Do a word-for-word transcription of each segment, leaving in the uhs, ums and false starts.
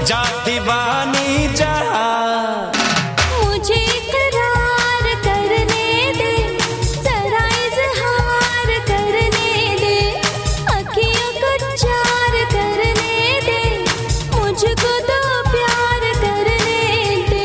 जा दीवानी जा, मुझे इकरार करने दे, जरा इज़हार करने दे, अखियों को चार करने दे, मुझको तो प्यार करने दे।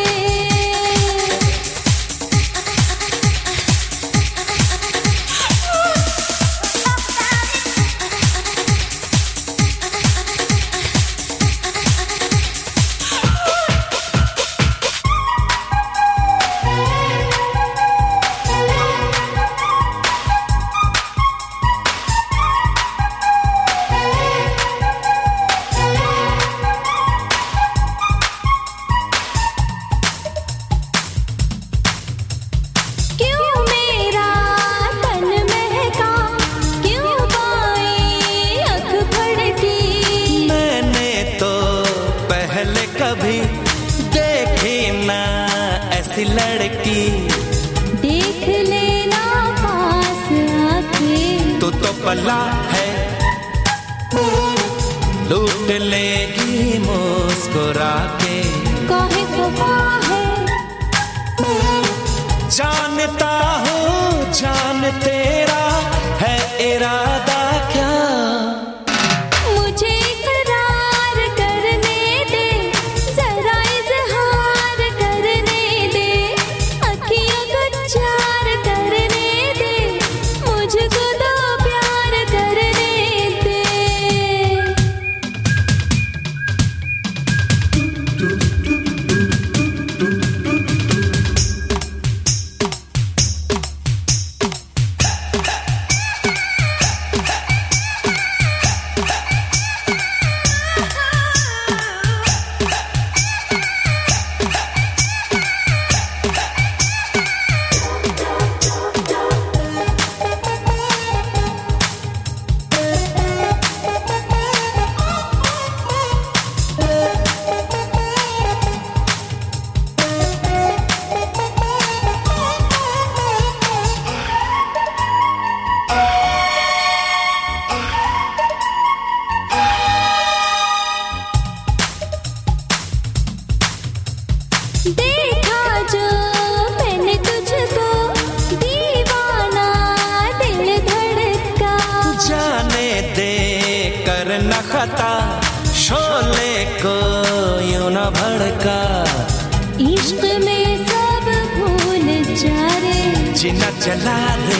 कभी देखी ना ऐसी लड़की, देख लेना पास आके, तू तो पला है, लूट लेगी मुस्कुरा के, काहे खफा है, जानता हूँ जान तेरा है इरादा क्या, मुझे इकरार करने दे, जरा इज़हार करने दे, अखियों को चार करने दे, मुझको तो प्यार करने दे। देखा जो मैंने तुझको, दीवाना दिल धड़का, जाने दे कर न खता, शोले को यूं न भड़का, इश्क में सब भूल जा रे, जीना चला रे,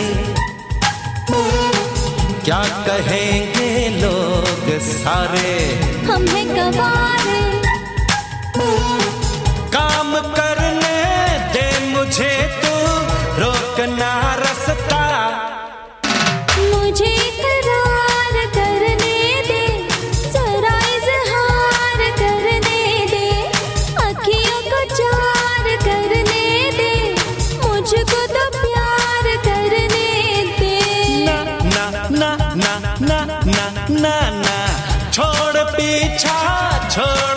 क्या कहेंगे लोग सारे, हम हैं गवारे, काम करने दे मुझे तू, रोकना रास्ता, मुझे इकरार करने दे, जरा इज़हार करने दे, अखियों को चार करने दे, मुझको तो प्यार करने दे। ना ना ना ना ना ना ना, छोड़ पीछा छोड़